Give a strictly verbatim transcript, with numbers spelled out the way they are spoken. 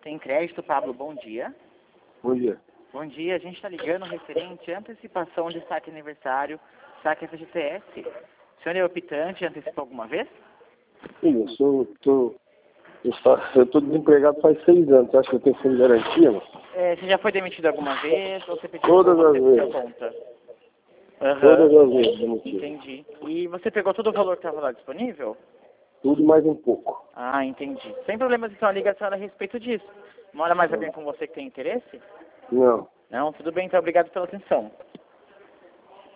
Sem Crédito, Pablo, bom dia. Bom dia. Bom dia, a gente está ligando referente à antecipação de saque aniversário, saque F G T S. O senhor é optante, antecipou alguma vez? Sim, eu sou, tô, eu fa- eu tô desempregado faz seis anos. Você acha que eu tenho fundo de garantia, mano? É, você já foi demitido alguma vez ou você pediu Todas ou você as pediu vezes. conta? Aham, Todas as vezes, demitido. entendi. E você pegou todo o valor que estava lá disponível? Tudo mais um pouco. Ah, entendi. Sem problemas, então a ligação era a respeito disso. Mora mais alguém com você que tem interesse? Não. Não? Tudo bem, então obrigado pela atenção.